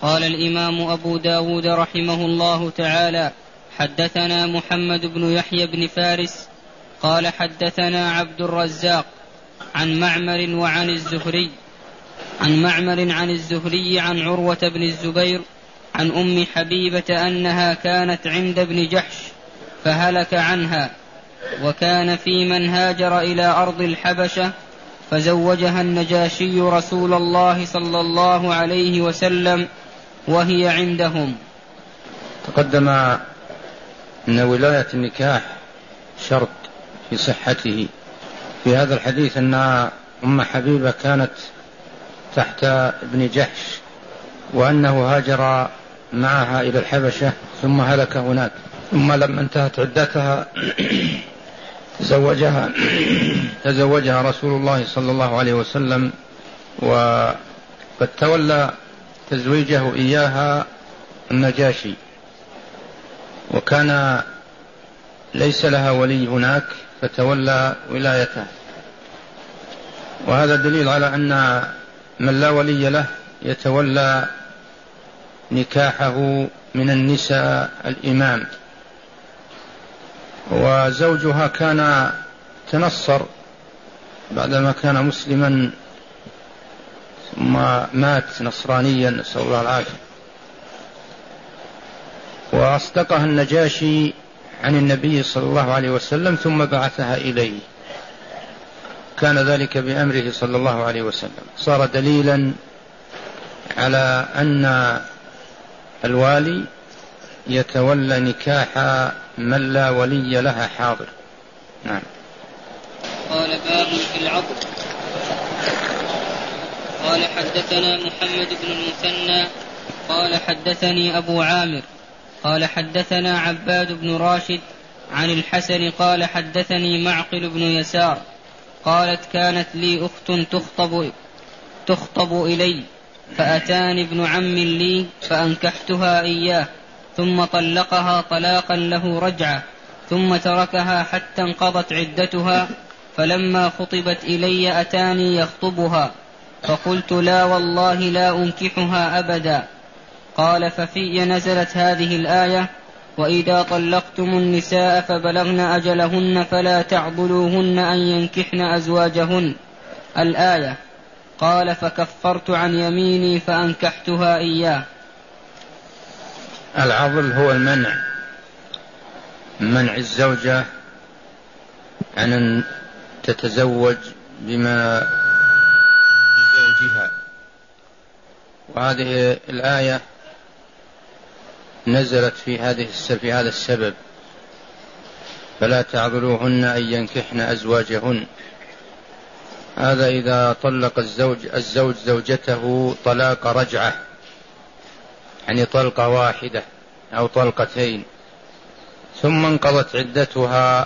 قال الإمام أبو داود رحمه الله تعالى: حدثنا محمد بن يحيى بن فارس قال حدثنا عبد الرزاق عن معمر عن الزهري عن عروة بن الزبير عن أم حبيبة أنها كانت عند ابن جحش فهلك عنها، وكان في من هاجر إلى أرض الحبشة فزوجها النجاشي رسول الله صلى الله عليه وسلم وهي عندهم. تقدم أن ولاية النكاح شرط في صحته. في هذا الحديث أن أم حبيبة كانت تحت ابن جحش، وأنه هاجر معها إلى الحبشة ثم هلك هناك، ثم لما انتهت عدتها تزوجها رسول الله صلى الله عليه وسلم، وقد تولى تزويجه إياها النجاشي، وكان ليس لها ولي هناك فتولى ولايته. وهذا دليل على أن من لا ولي له يتولى نكاحه من النساء الإمام. وزوجها كان تنصر بعدما كان مسلما ثم مات نصرانيا، نسأل الله العافية. وأصدقها النجاشي عن النبي صلى الله عليه وسلم ثم بعثها إليه، كان ذلك بأمره صلى الله عليه وسلم. صار دليلا على أن الوالي يتولى نكاح من لا ولي لها حاضر. نعم. قال: باب في العضد. قال: حدثنا محمد بن المثنى قال حدثني أبو عامر قال حدثنا عباد بن راشد عن الحسن قال حدثني معقل بن يسار قالت: كانت لي أخت تخطب إلي، فأتاني ابن عم لي فأنكحتها إياه، ثم طلقها طلاقا له رجعة، ثم تركها حتى انقضت عدتها، فلما خطبت إلي أتاني يخطبها، فقلت: لا والله لا أنكحها أبدا. قال: ففي نزلت هذه الآية: وإذا طلقتم النساء فبلغن أجلهن فلا تعضلوهن أن ينكحن أزواجهن، الآية. قال: فكفرت عن يميني فأنكحتها إياه. العضل هو منع الزوجة عن أن تتزوج بما زوجها. وهذه الآية نزلت في هذا السبب: فلا تعضلوهن أن ينكحن أزواجهن. هذا إذا طلق الزوج زوجته طلاق رجعة، يعني طلقة واحدة أو طلقتين، ثم انقضت عدتها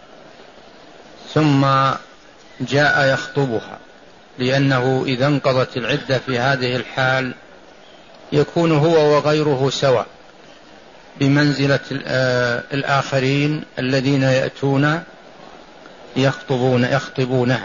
ثم جاء يخطبها، لأنه إذا انقضت العدة في هذه الحال يكون هو وغيره سواء بمنزلة الآخرين الذين يأتون يخطبونها.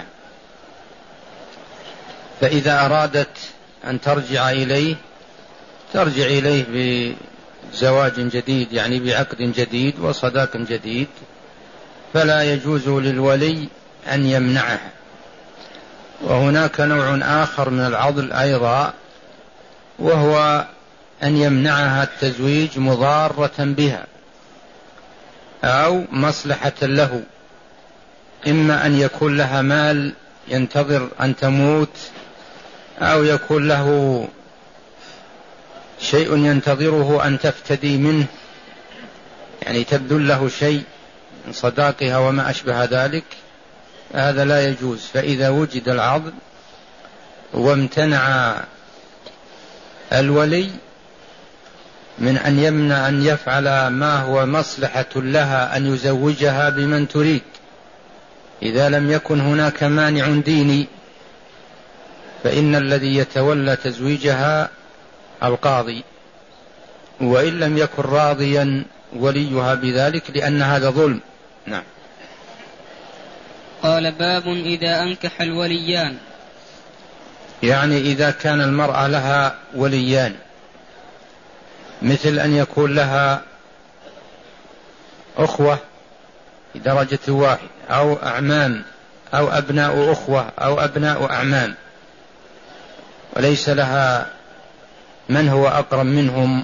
فإذا أرادت أن ترجع إليه ترجع إليه بزواج جديد، يعني بعقد جديد وصداق جديد، فلا يجوز للولي أن يمنعها. وهناك نوع آخر من العضل أيضا، وهو أن يمنعها التزويج مضارة بها أو مصلحة له، إما أن يكون لها مال ينتظر أن تموت، أو يكون له شيء ينتظره أن تفتدي منه، يعني تبذل له شيء من صداقها وما أشبه ذلك، هذا لا يجوز. فإذا وجد العضل وامتنع الولي من أن يمنع أن يفعل ما هو مصلحة لها أن يزوجها بمن تريد، إذا لم يكن هناك مانع ديني، فإن الذي يتولى تزويجها القاضي، وإن لم يكن راضيا وليها بذلك، لأن هذا ظلم. نعم. قال: باب إذا أنكح الوليان. يعني إذا كان المرأة لها وليان، مثل أن يكون لها أخوة في درجة واحد، أو أعمام، أو أبناء أخوة، أو أبناء أعمام، وليس لها من هو أقرب منهم،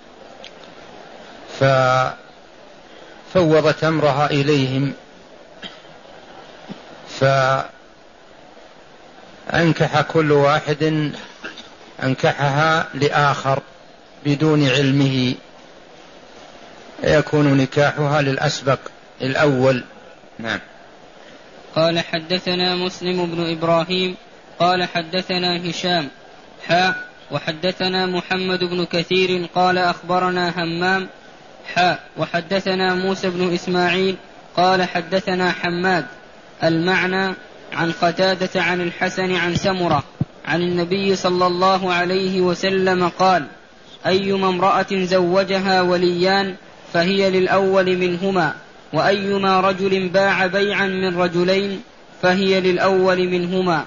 ففوضت أمرها إليهم، فأنكح كل واحد أنكحها لآخر بدون علمه، يكون نكاحها للأسبق الأول. نعم. قال حدثنا مسلم بن إبراهيم قال حدثنا هشام وحدثنا محمد بن كثير قال أخبرنا همام وحدثنا موسى بن إسماعيل قال حدثنا حماد المعنى عن قتادة عن الحسن عن سمرة عن النبي صلى الله عليه وسلم قال: أيما امرأة زوجها وليان فهي للأول منهما، وأيما رجل باع بيعا من رجلين فهي للأول منهما.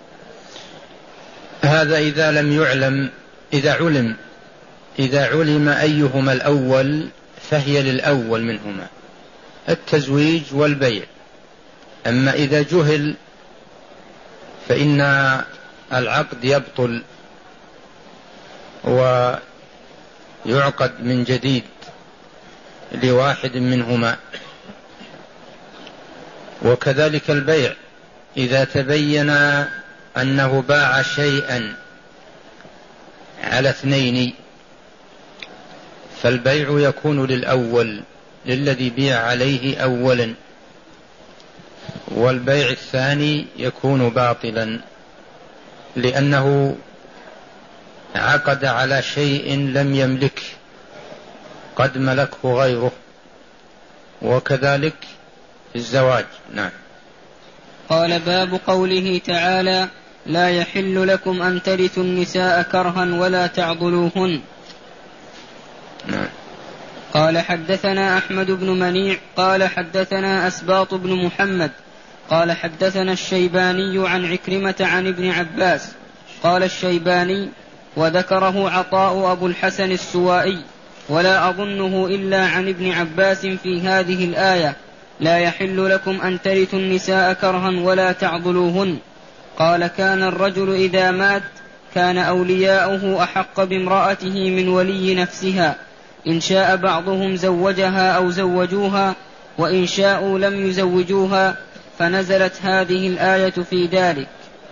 هذا إذا لم يعلم، إذا علم أيهما الأول فهي للأول منهما، التزويج والبيع. أما إذا جهل فإن العقد يبطل ويعقد من جديد لواحد منهما. وكذلك البيع، إذا تبين أنه باع شيئا على اثنين فالبيع يكون للأول، للذي بيع عليه أولا، والبيع الثاني يكون باطلا لأنه عقد على شيء لم يملك، قد ملكه غيره. وكذلك في الزواج. نعم. قال: باب قوله تعالى: لا يحل لكم أن ترثوا النساء كرها ولا تعضلوهن. نعم. قال حدثنا أحمد بن منيع قال حدثنا أسباط بن محمد قال حدثنا الشيباني عن عكرمة عن ابن عباس قال الشيباني: وذكره عطاء أبو الحسن السوائي، ولا أظنه إلا عن ابن عباس في هذه الآية: لا يحل لكم أن ترثوا النساء كرها ولا تعضلوهن. قال: كان الرجل إذا مات كان أولياؤه أحق بامرأته من ولي نفسها، إن شاء بعضهم زوجها أو زوجوها، وإن شاءوا لم يزوجوها، فنزلت هذه الآية في ذلك.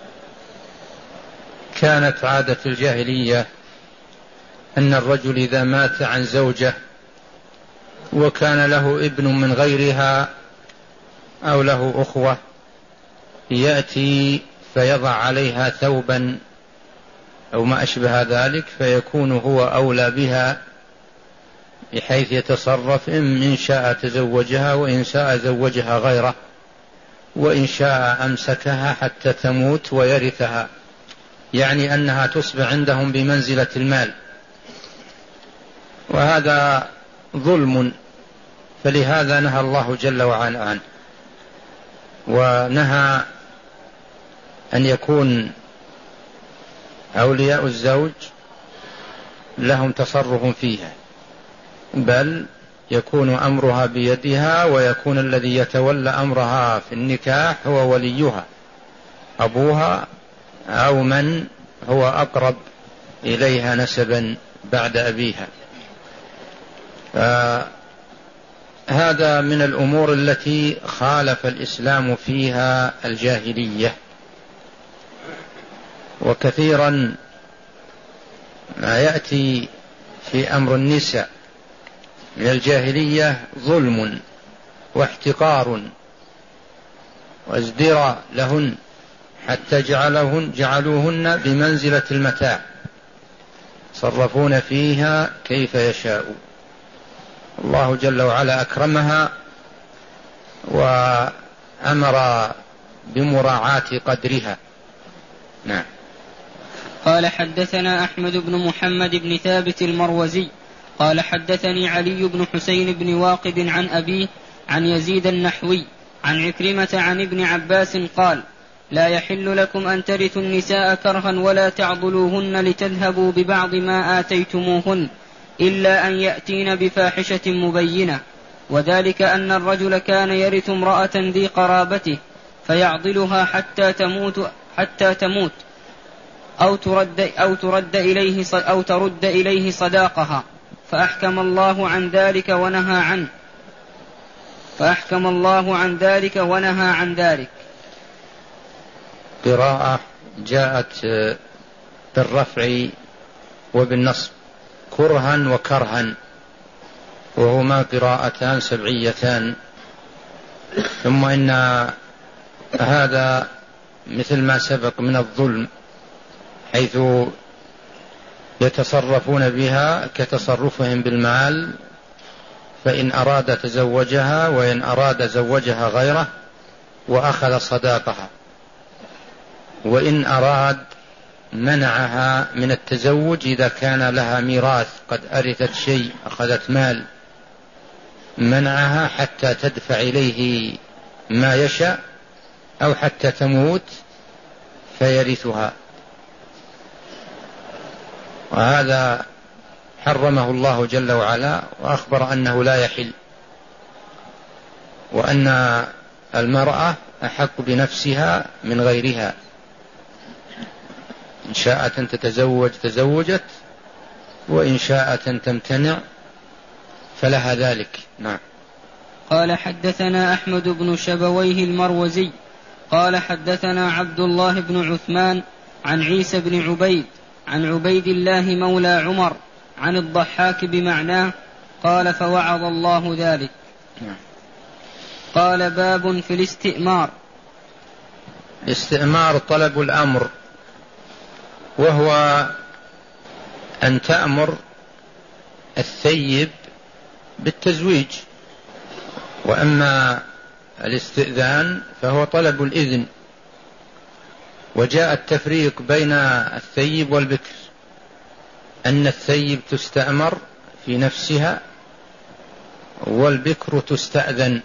كانت عادة الجاهلية أن الرجل إذا مات عن زوجة وكان له ابن من غيرها أو له أخوة يأتي فيضع عليها ثوبا أو ما أشبه ذلك، فيكون هو أولى بها بحيث يتصرف، إن شاء تزوجها وإن شاء زوجها غيره، وإن شاء أمسكها حتى تموت ويرثها، يعني أنها تصبح عندهم بمنزلة المال. وهذا ظلم، فلهذا نهى الله جل وعلا عنه، ونهى أن يكون أولياء الزوج لهم تصرف فيها، بل يكون أمرها بيدها، ويكون الذي يتولى أمرها في النكاح هو وليها، أبوها أو من هو أقرب إليها نسبا بعد أبيها. هذا من الأمور التي خالف الإسلام فيها الجاهلية. وكثيرا ما يأتي في أمر النساء من الجاهلية ظلم واحتقار وازدراء لهن، حتى جعلوهن بمنزلة المتاع، صرفون فيها كيف يشاء. الله جل وعلا أكرمها وأمر بمراعاة قدرها. نعم. قال حدثنا أحمد بن محمد بن ثابت المروزي قال حدثني علي بن حسين بن واقد عن أبيه عن يزيد النحوي عن عكرمة عن ابن عباس قال: لا يحل لكم أن ترثوا النساء كرها ولا تعضلوهن لتذهبوا ببعض ما آتيتموهن، إلا أن يأتين بفاحشة مبينة، وذلك أن الرجل كان يرث امرأة ذي قرابته فيعضلها حتى تموت أو ترد إليه صداقها، فأحكم الله عن ذلك ونهى عن ذلك. قراءة جاءت بالرفع وبالنصب كرها وكرها، وهما قراءتان سبعيتان. ثم إن هذا مثل ما سبق من الظلم، حيث يتصرفون بها كتصرفهم بالمال، فإن أراد تزوجها وإن أراد زوجها غيره وأخذ صداقها، وإن أراد منعها من التزوج إذا كان لها ميراث قد أرثت شيء أخذت مال، منعها حتى تدفع إليه ما يشاء أو حتى تموت فيرثها. وهذا حرمه الله جل وعلا، وأخبر أنه لا يحل، وأن المرأة أحق بنفسها من غيرها، إن شاءت أن تتزوج تزوجت، وإن شاءت أن تمتنع فلها ذلك. نعم. قال حدثنا أحمد بن شبويه المروزي قال حدثنا عبد الله بن عثمان عن عيسى بن عبيد عن عبيد الله مولى عمر عن الضحاك بمعناه قال فوعظ الله ذلك. قال باب في الاستئمار. الاستئمار طلب الأمر، وهو أن تأمر الثيب بالتزويج، وأما الاستئذان فهو طلب الإذن. وجاء التفريق بين الثيب والبكر، أن الثيب تستأمر في نفسها والبكر تستأذن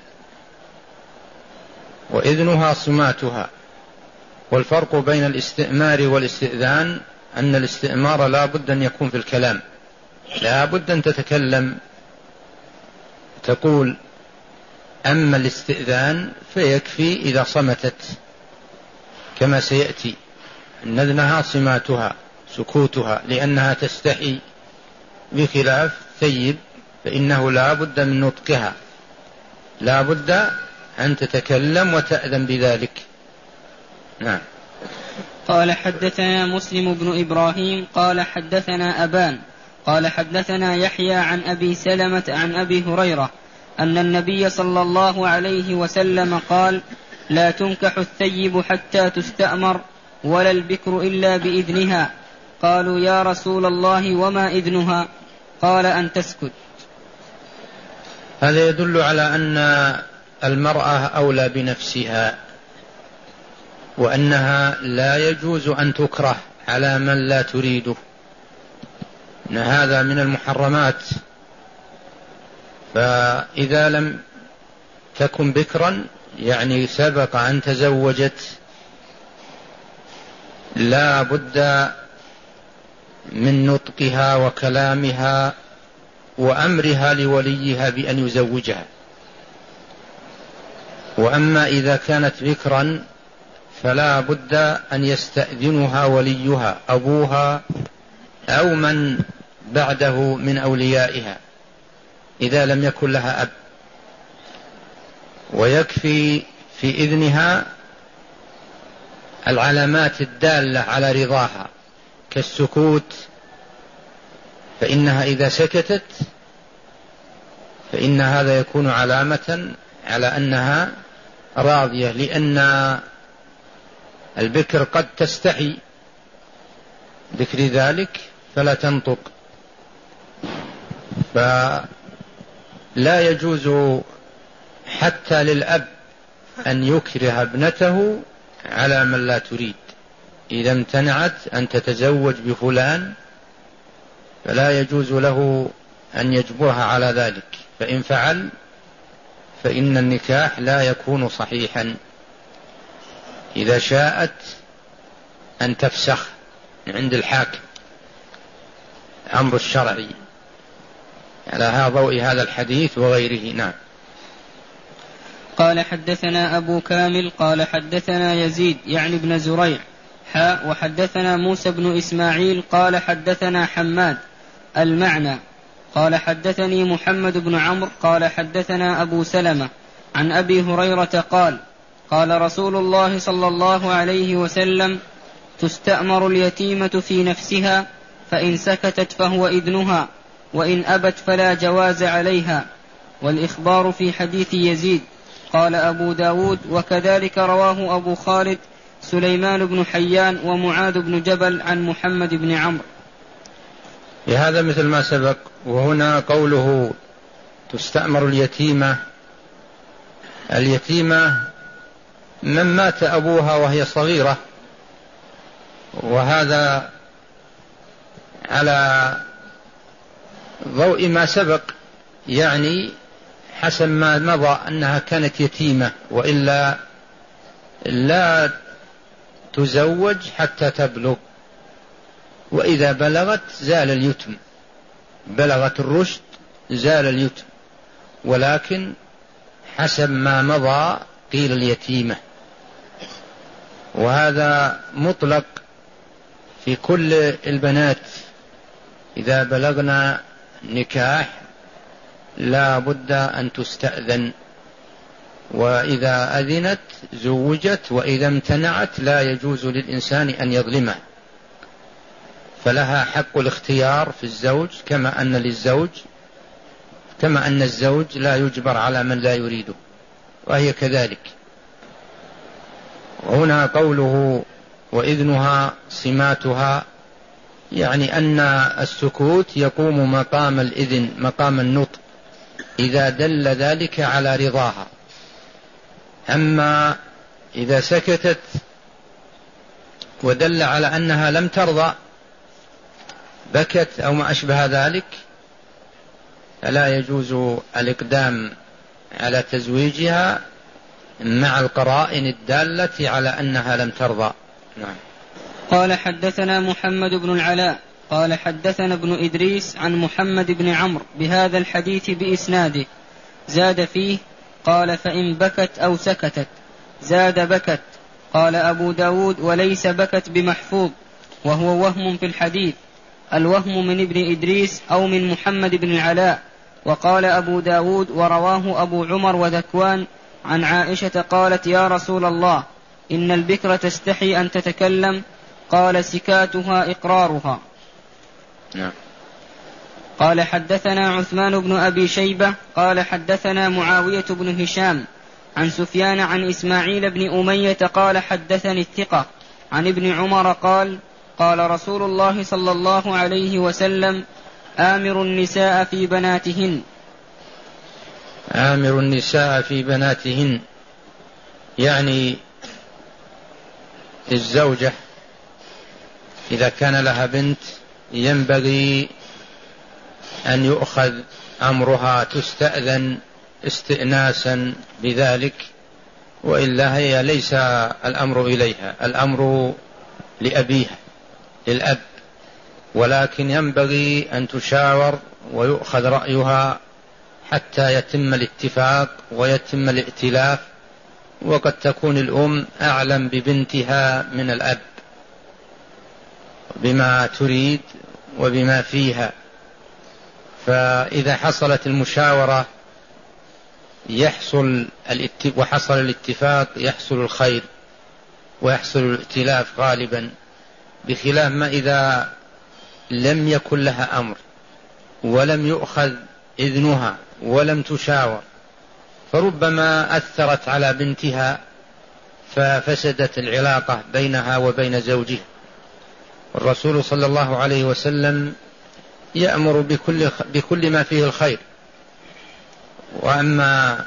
وإذنها صماتها. والفرق بين الاستئمار والاستئذان أن الاستئمار لا بد أن يكون في الكلام، لا بد أن تتكلم تقول. أما الاستئذان فيكفي إذا صمتت، كما سيأتي أن إذنها صماتها سكوتها، لأنها تستحي، بخلاف ثيب فإنه لا بد من نطقها، لا بد أن تتكلم وتأذن بذلك. نعم. قال حدثنا مسلم بن إبراهيم قال حدثنا أبان قال حدثنا يحيى عن أبي سلمة عن أبي هريرة أن النبي صلى الله عليه وسلم قال لا تنكح الثيب حتى تستأمر ولا البكر إلا بإذنها. قالوا يا رسول الله وما إذنها؟ قال أن تسكت. هذا يدل على أن المرأة أولى بنفسها، وأنها لا يجوز أن تكره على من لا تريده، إن هذا من المحرمات. فإذا لم تكن بكرا، يعني سبق أن تزوجت، لا بد من نطقها وكلامها وأمرها لوليها بأن يزوجها. وأما إذا كانت بكرا فلا بد أن يستأذنها وليها، أبوها أو من بعده من أوليائها، إذا لم يكن لها أب. ويكفي في إذنها العلامات الدالة على رضاها كالسكوت، فإنها إذا سكتت فإن هذا يكون علامة على أنها راضية، لأن البكر قد تستحي ذكر ذلك فلا تنطق. فلا يجوز حتى للأب أن يكره ابنته على من لا تريد. إذا امتنعت أن تتزوج بفلان فلا يجوز له أن يجبرها على ذلك، فإن فعل فإن النكاح لا يكون صحيحا. إذا شاءت أن تفسخ عند الحاكم، أمر الشرعي، على ضوء هذا الحديث وغيره. نعم. قال حدثنا أبو كامل قال حدثنا يزيد يعني بن زريع وحدثنا موسى بن إسماعيل قال حدثنا حماد المعنى قال حدثني محمد بن عمرو قال حدثنا أبو سلمة عن أبي هريرة قال قال رسول الله صلى الله عليه وسلم تستأمر اليتيمة في نفسها فإن سكتت فهو إذنها وإن أبت فلا جواز عليها. والإخبار في حديث يزيد. قال أبو داود وكذلك رواه أبو خالد سليمان بن حيان ومعاذ بن جبل عن محمد بن عمرو. هذا مثل ما سبق. وهنا قوله تستأمر اليتيمة من مات أبوها وهي صغيرة، وهذا على ضوء ما سبق، يعني حسب ما مضى أنها كانت يتيمة وإلا لا تزوج حتى تبلغ، وإذا بلغت زال اليتم، بلغت الرشد زال اليتم، ولكن حسب ما مضى قيل اليتيمة. وهذا مطلق في كل البنات إذا بلغنا نكاح لا بد أن تستأذن، وإذا أذنت زوجت، وإذا امتنعت لا يجوز للإنسان أن يظلمه، فلها حق الاختيار في الزوج كما أن الزوج لا يجبر على من لا يريده، وهي كذلك. هنا قوله وإذنها صماتها، يعني أن السكوت يقوم مقام الإذن، مقام النطق، إذا دل ذلك على رضاها. أما إذا سكتت ودل على أنها لم ترضى، بكت أو ما أشبه ذلك، فلا يجوز الإقدام على تزويجها مع القرائن الدالة على أنها لم ترضى. نعم. قال حدثنا محمد بن العلاء قال حدثنا ابن إدريس عن محمد بن عمرو بهذا الحديث بإسناده، زاد فيه قال فإن بكت أو سكتت، زاد بكت. قال أبو داود وليس بكت بمحفوظ، وهو وهم في الحديث، الوهم من ابن إدريس أو من محمد بن العلاء. وقال أبو داود ورواه أبو عمر وذكوان عن عائشة قالت يا رسول الله إن البكر تستحي أن تتكلم، قال سكاتها إقرارها. نعم. قال حدثنا عثمان بن أبي شيبة قال حدثنا معاوية بن هشام عن سفيان عن إسماعيل بن أمية قال حدثني الثقة عن ابن عمر قال قال رسول الله صلى الله عليه وسلم آمر النساء في بناتهن. آمر النساء في بناتهن يعني الزوجة إذا كان لها بنت ينبغي أن يؤخذ أمرها، تستأذن استئناسا بذلك، وإلا هي ليس الأمر إليها، الأمر لأبيها للأب، ولكن ينبغي أن تشاور ويؤخذ رأيها حتى يتم الاتفاق ويتم الائتلاف. وقد تكون الأم أعلم ببنتها من الأب بما تريد وبما فيها، فإذا حصلت المشاورة وحصل الاتفاق يحصل الخير ويحصل الائتلاف غالبا، بخلاف ما إذا لم يكن لها أمر ولم يؤخذ إذنها ولم تشاور، فربما أثرت على بنتها ففسدت العلاقة بينها وبين زوجها. الرسول صلى الله عليه وسلم يأمر بكل ما فيه الخير. وأما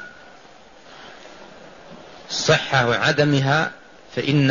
الصحة وعدمها فإن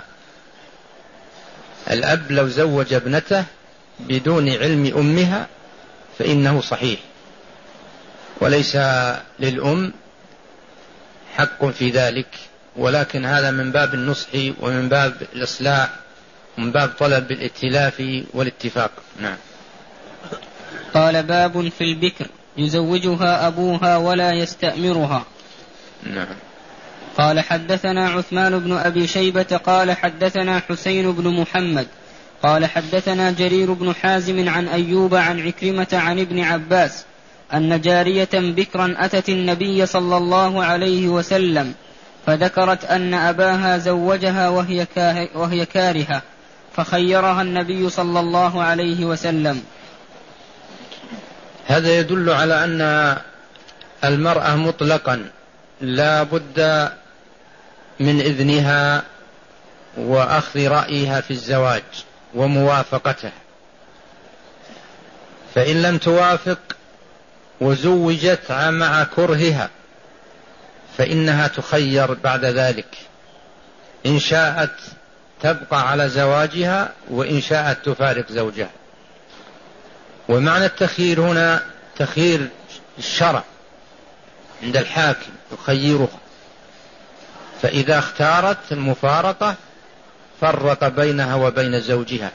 الأب لو زوج ابنته بدون علم أمها فإنه صحيح، وليس للأم حق في ذلك، ولكن هذا من باب النصح ومن باب الإصلاح ومن باب طلب الائتلاف والاتفاق. نعم. قال باب في البكر يزوجها أبوها ولا يستأمرها. نعم. قال حدثنا عثمان بن أبي شيبة قال حدثنا حسين بن محمد قال حدثنا جرير بن حازم عن أيوب عن عكرمة عن ابن عباس أن جارية بكرا أتت النبي صلى الله عليه وسلم فذكرت أن أباها زوجها وهي كارهة فخيرها النبي صلى الله عليه وسلم. هذا يدل على أن المرأة مطلقا لا بد من إذنها وأخذ رأيها في الزواج وموافقته، فإن لم توافق وزوجت مع كرهها فإنها تخير بعد ذلك، إن شاءت تبقى على زواجها وإن شاءت تفارق زوجها. ومعنى التخيير هنا تخيير الشرع عند الحاكم يخيرها، فإذا اختارت المفارقة فرق بينها وبين زوجها.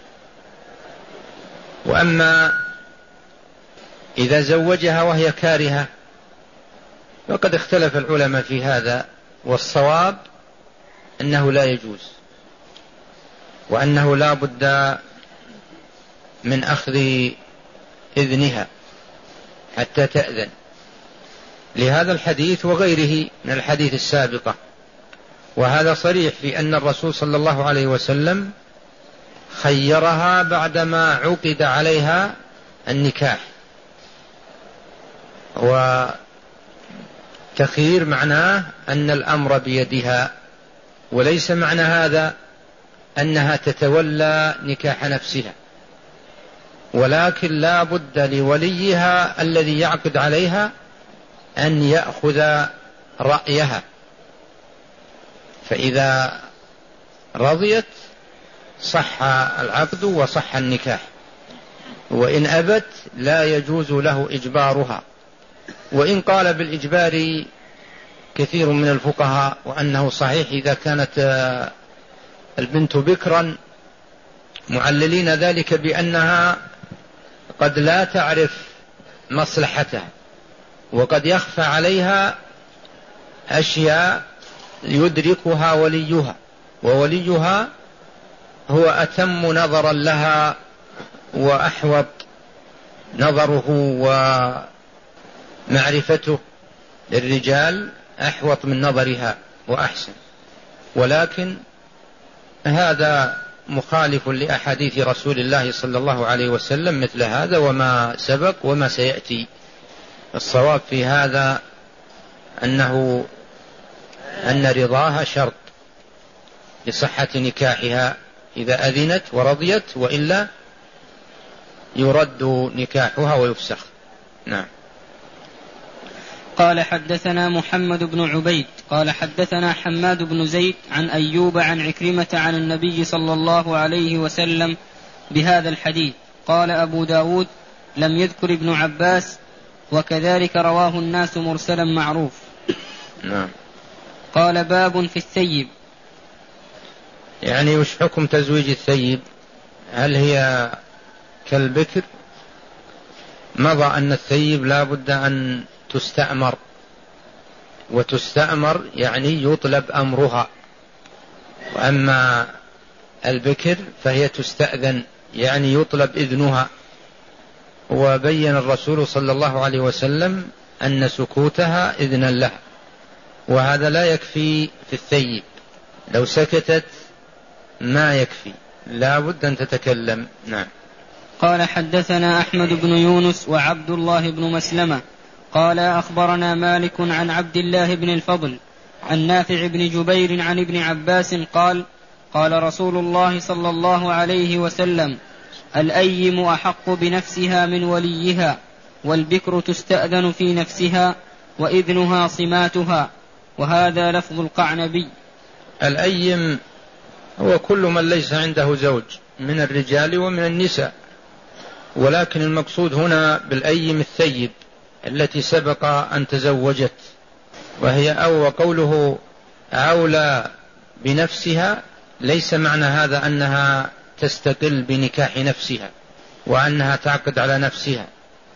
وأما إذا زوجها وهي كارهة وقد اختلف العلماء في هذا، والصواب أنه لا يجوز وأنه لا بد من أخذ إذنها حتى تأذن، لهذا الحديث وغيره من الحديث السابقة. وهذا صريح في أن الرسول صلى الله عليه وسلم خيرها بعدما عقد عليها النكاح. وتخيير معناه أن الأمر بيدها، وليس معنى هذا أنها تتولى نكاح نفسها، ولكن لا بد لوليها الذي يعقد عليها أن يأخذ رأيها، فإذا رضيت صح العقد وصح النكاح، وإن أبت لا يجوز له إجبارها. وإن قال بالإجبار كثير من الفقهاء وأنه صحيح إذا كانت البنت بكرا، معللين ذلك بأنها قد لا تعرف مصلحتها وقد يخفى عليها أشياء يدركها وليها، ووليها هو أتم نظرا لها وأحوط نظره ومعرفته للرجال أحوط من نظرها وأحسن. ولكن هذا مخالف لأحاديث رسول الله صلى الله عليه وسلم مثل هذا وما سبق وما سيأتي. الصواب في هذا أن رضاها شرط لصحة نكاحها إذا أذنت ورضيت، وإلا يرد نكاحها ويفسخ. نعم. قال حدثنا محمد بن عبيد قال حدثنا حماد بن زيد عن أيوب عن عكرمة عن النبي صلى الله عليه وسلم بهذا الحديث. قال أبو داود لم يذكر ابن عباس، وكذلك رواه الناس مرسلا معروف. نعم. قال باب في الثيب، يعني وش حكم تزويج الثيب؟ هل هي كالبكر؟ مضى أن الثيب لا بد أن تستأمر، وتستأمر يعني يطلب أمرها، وأما البكر فهي تستأذن يعني يطلب إذنها. وبين الرسول صلى الله عليه وسلم أن سكوتها إذنا لها، وهذا لا يكفي في الثيب، لو سكتت ما يكفي، لا بد أن تتكلم. نعم. قال حدثنا أحمد بن يونس وعبد الله بن مسلمة قال أخبرنا مالك عن عبد الله بن الفضل عن نافع بن جبير عن ابن عباس قال قال رسول الله صلى الله عليه وسلم الأيم أحق بنفسها من وليها، والبكر تستأذن في نفسها وإذنها صماتها. وهذا لفظ القعنبي. الأيم هو كل من ليس عنده زوج من الرجال ومن النساء، ولكن المقصود هنا بالأيم الثيب التي سبق أن تزوجت، وهي قوله أولى بنفسها ليس معنى هذا أنها تستقل بنكاح نفسها وأنها تعقد على نفسها،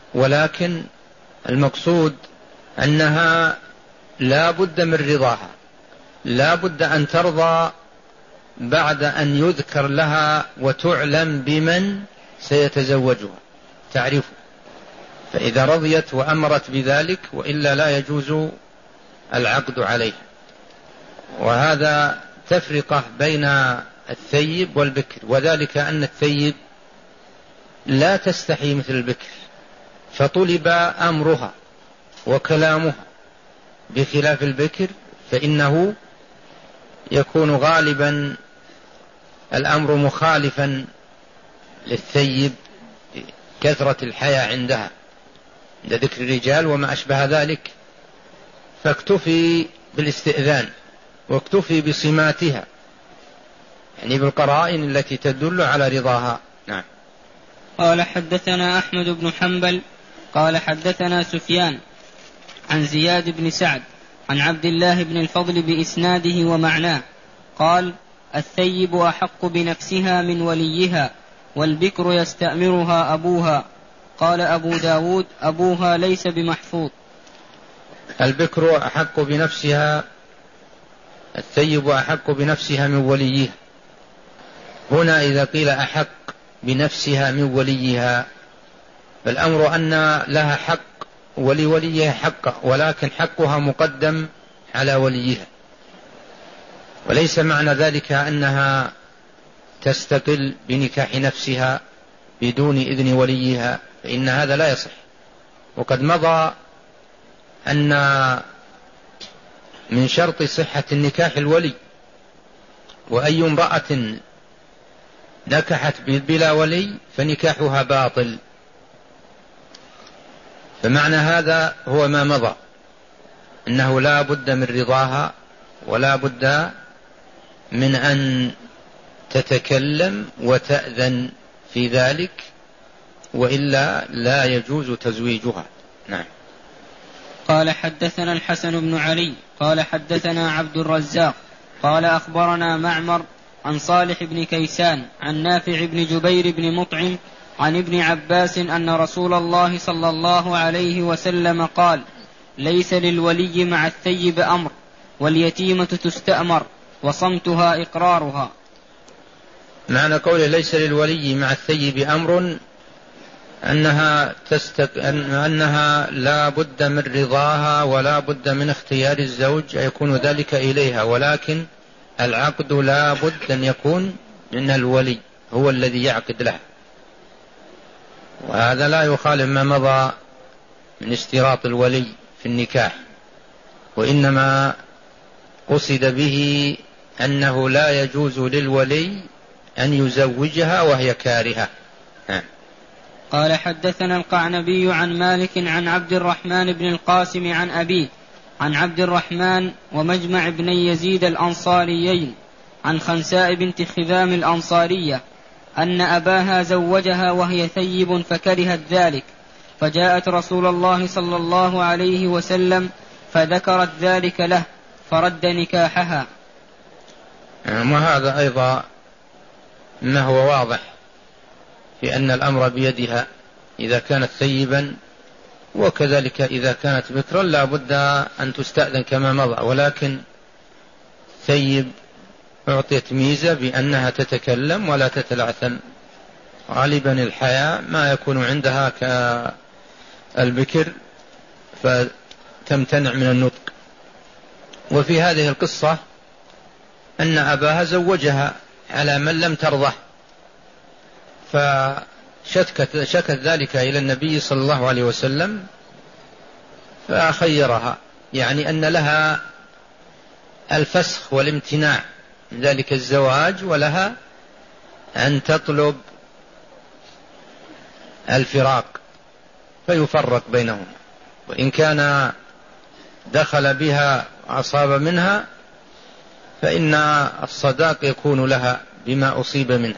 ولكن المقصود أنها لا بد من رضاها، لا بد أن ترضى بعد أن يذكر لها وتعلم بمن سيتزوجها، تعرفه، فإذا رضيت وأمرت بذلك، وإلا لا يجوز العقد عليها. وهذا تفرقة بين الثيب والبكر، وذلك أن الثيب لا تستحي مثل البكر، فطلب أمرها وكلامها، بخلاف البكر فإنه يكون غالبا الأمر مخالفا للثيب، كثرة الحياة عندها عند ذكر الرجال وما أشبه ذلك، فاكتفي بالاستئذان واكتفي بصماتها، يعني بالقرائن التي تدل على رضاها. نعم. قال حدثنا أحمد بن حنبل قال حدثنا سفيان عن زياد بن سعد عن عبد الله بن الفضل بإسناده ومعناه قال: الثيب أحق بنفسها من وليها، والبكر يستأمرها أبوها. قال أبو داود: أبوها ليس بمحفوظ. البكر أحق بنفسها، الثيب أحق بنفسها من وليها. هنا إذا قيل أحق بنفسها من وليها، فالأمر أن لها حق ولوليها حق، ولكن حقها مقدم على وليها، وليس معنى ذلك أنها تستقل بنكاح نفسها بدون إذن وليها، فإن هذا لا يصح. وقد مضى أن من شرط صحة النكاح الولي، وأي امرأة نكحت بلا ولي فنكاحها باطل. فمعنى هذا هو ما مضى، أنه لا بد من رضاها، ولا بد من أن تتكلم وتأذن في ذلك، وإلا لا يجوز تزويجها. نعم. قال حدثنا الحسن بن علي قال حدثنا عبد الرزاق قال أخبرنا معمر عن صالح بن كيسان عن نافع بن جبير بن مطعم عن ابن عباس أن رسول الله صلى الله عليه وسلم قال: ليس للولي مع الثيب أمر، واليتيمة تستأمر، وصمتها إقرارها. معنى قوله ليس للولي مع الثيب أمر أنها لا بد من رضاها ولا بد من اختيار الزوج يكون ذلك إليها، ولكن العقد لا بد أن يكون من الولي، هو الذي يعقد لها. وهذا لا يخالف ما مضى من اشتراط الولي في النكاح، وإنما قصد به أنه لا يجوز للولي أن يزوجها وهي كارهة. قال حدثنا القعنبي عن مالك عن عبد الرحمن بن القاسم عن أبيه عن عبد الرحمن ومجمع بن يزيد الأنصاريين عن خنساء بنت خذام الأنصارية أن أباها زوجها وهي ثيب فكرهت ذلك، فجاءت رسول الله صلى الله عليه وسلم فذكرت ذلك له فرد نكاحها. وهذا أيضا ما هو واضح في أن الأمر بيدها إذا كانت ثيبا، وكذلك إذا كانت بكرا لا بد أن تستأذن كما مضى، ولكن ثيب أعطيت ميزة بأنها تتكلم ولا تتلعثم. غالبا الحياة ما يكون عندها كالبكر فتمتنع من النطق. وفي هذه القصة أن أباها زوجها على من لم ترضه، فشكت ذلك إلى النبي صلى الله عليه وسلم فخيرها، يعني أن لها الفسخ والامتناع من ذلك الزواج، ولها أن تطلب الفراق فيفرق بينهم، وإن كان دخل بها أصاب منها فإن الصداق يكون لها بما أصيب منه،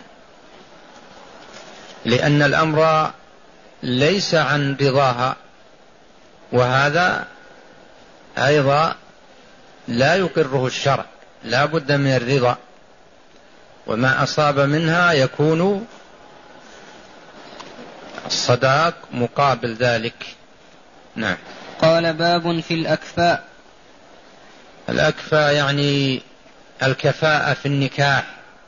لأن الأمر ليس عن رضاها، وهذا أيضا لا يقره الشرع، لا بد من الرضا، وما أصاب منها يكون الصداق مقابل ذلك. نعم. قال باب في الأكفاء. الأكفاء يعني الكفاءة في النكاح،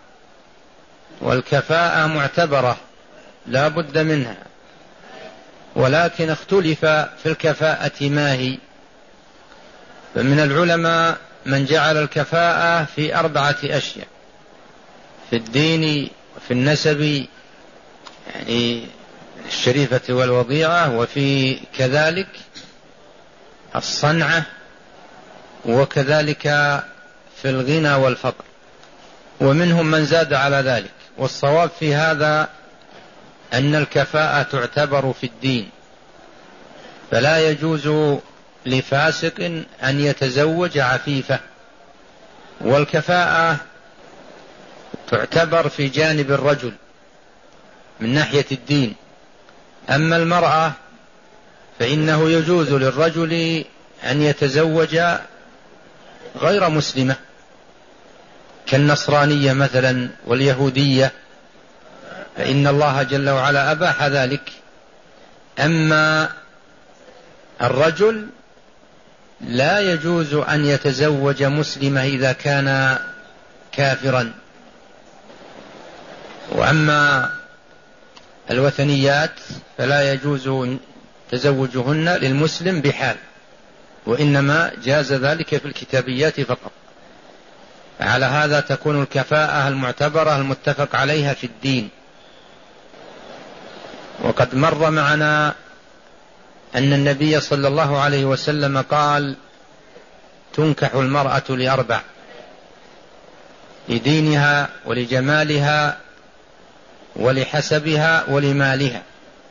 والكفاءة معتبرة لا بد منها، ولكن اختلف في الكفاءة ما هي. فمن العلماء من جعل الكفاءة في 4 أشياء: في الدين وفي النسب يعني الشريفة والوضيعة، وفي كذلك الصنعة، وكذلك في الغنى والفقر، ومنهم من زاد على ذلك. والصواب في هذا أن الكفاءة تعتبر في الدين، فلا يجوز لفاسق أن يتزوج عفيفة، والكفاءة تعتبر في جانب الرجل من ناحية الدين. أما المرأة فإنه يجوز للرجل أن يتزوج غير مسلمة كالنصرانية مثلا واليهودية، فإن الله جل وعلا أباح ذلك. أما الرجل لا يجوز أن يتزوج مسلمة إذا كان كافرا. وأما الوثنيات فلا يجوز تزوجهن للمسلم بحال، وإنما جاز ذلك في الكتابيات فقط. على هذا تكون الكفاءة المعتبرة المتفق عليها في الدين. وقد مر معنا أن النبي صلى الله عليه وسلم قال: تنكح المرأة ل4: لدينها ولجمالها ولحسبها ولمالها.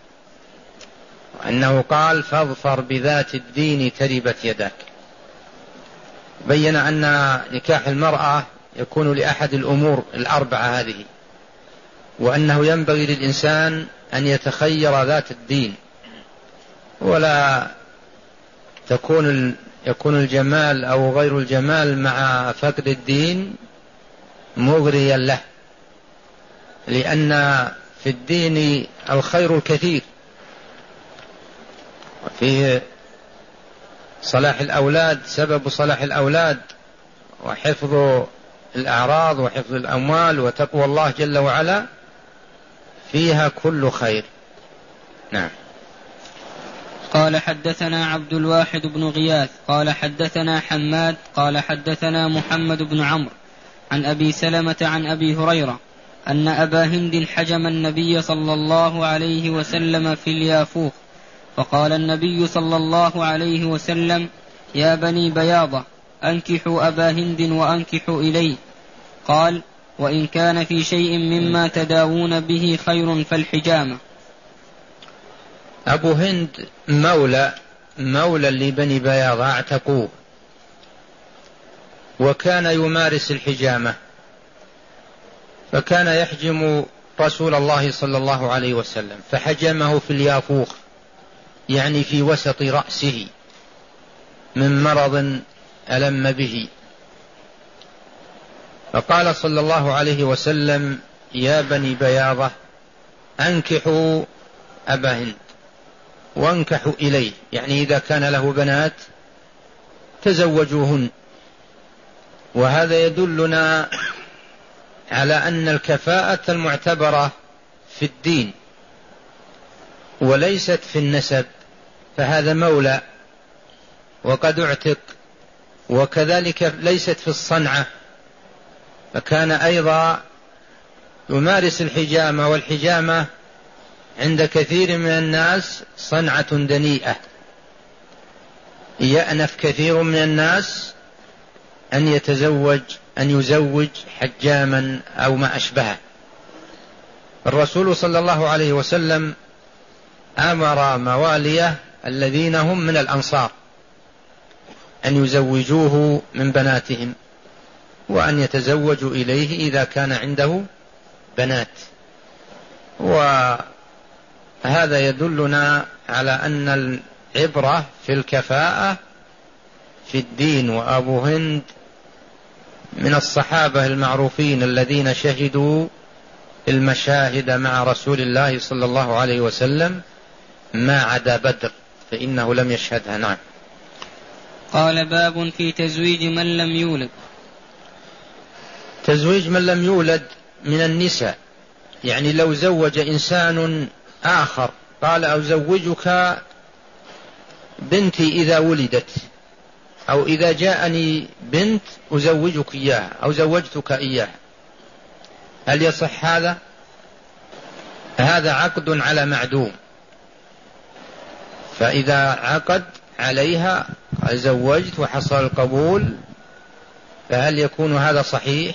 وأنه قال: فاظفر بذات الدين تربت يداك. بين أن نكاح المرأة يكون لأحد الأمور 4 هذه، وأنه ينبغي للإنسان أن يتخير ذات الدين، ولا يكون الجمال أو غير الجمال مع فقد الدين مغريا له، لأن في الدين الخير الكثير، وفيه صلاح الأولاد، سبب صلاح الأولاد وحفظ الأعراض وحفظ الأموال وتقوى الله جل وعلا، فيها كل خير. نعم. قال حدثنا عبد الواحد بن غياث قال حدثنا حماد قال حدثنا محمد بن عمرو عن أبي سلمة عن أبي هريرة أن أبا هند حجم النبي صلى الله عليه وسلم في اليافوخ، فقال النبي صلى الله عليه وسلم: يا بني بياضة، أنكحوا أبا هند وأنكحوا إليه. قال: وإن كان في شيء مما تداوون به خير فالحجامة. أبو هند مولى لبني بياضة اعتقوه، وكان يمارس الحجامة، فكان يحجم رسول الله صلى الله عليه وسلم، فحجمه في اليافوخ يعني في وسط رأسه من مرض ألم به. فقال صلى الله عليه وسلم: يا بني بياضة، أنكحوا أبا هند وانكحوا إليه، يعني إذا كان له بنات تزوجوهن. وهذا يدلنا على أن الكفاءة المعتبرة في الدين وليست في النسب، فهذا مولى وقد اعتق. وكذلك ليست في الصنعة، فكان أيضا يمارس الحجامة، والحجامة عند كثير من الناس صنعة دنيئة، يأنف كثير من الناس أن يزوج حجاما أو ما أشبهه. الرسول صلى الله عليه وسلم أمر مواليه الذين هم من الأنصار أن يزوجوه من بناتهم، وأن يتزوجوا إليه إذا كان عنده بنات. وهذا يدلنا على أن العبرة في الكفاءة في الدين. وأبو هند من الصحابة المعروفين الذين شهدوا المشاهد مع رسول الله صلى الله عليه وسلم ما عدا بدر فإنه لم يشهدها. نعم. قال باب في تزويج من لم يولد. تزويج من لم يولد من النساء، يعني لو زوج إنسان آخر قال أزوجك بنتي إذا ولدت، أو إذا جاءني بنت أزوجك إياها أو زوجتك إياها، هل يصح هذا؟ هذا عقد على معدوم، فإذا عقد عليها زوجت وحصل القبول فهل يكون هذا صحيح؟